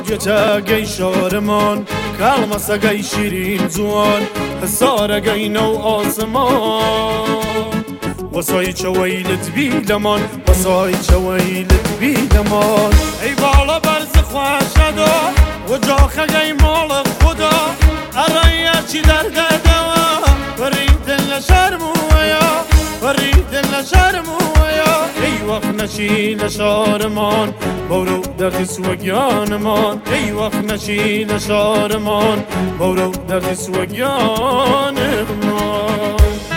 گەی شارمان کاڵمەسەگەی شیرین جوان هەسارەگەی نەو ئاسمان وەسای چەوەی لەتبی لەمان وەسای چەوەی لەتبی لەمان ئەی باڵە بەرزە خواشەدا وەجاخەگەی ماڵە خۆدا ئەڕەیەکی دەردەدەوە بەریدن لە شەرمووەیە بەریدن لە شەرمووەیە ئەی وەخت نەچی لە شارمان بەورە و دەردی سوەگیانمان ئەی وەخت نەچی لە شارمان بەورە و دەردی سوەگیانمان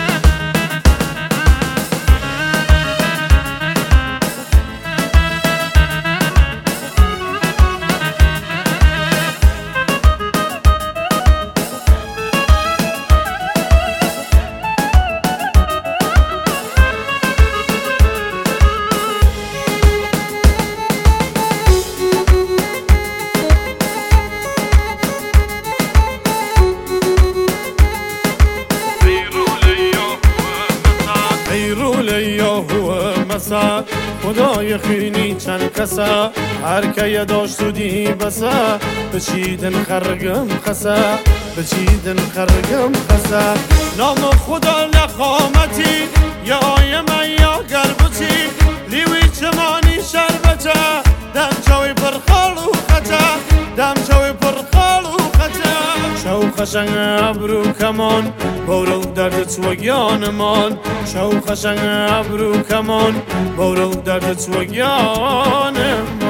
خدای خینی چند کسا هر که یه داشت و دی بسا بچیدن خرگم خسا بچیدن خرگم خسا نام خدا لقامتی یا آیم یا گربتی لیوی چمانی شربتا دم چوی پر خالو خطا دم چوی پر خالو خطا شو خشنگ ابرو کمان بورو درد سوگیانمان شو خشنگ ابرو کمان بورو درد سوگیانمان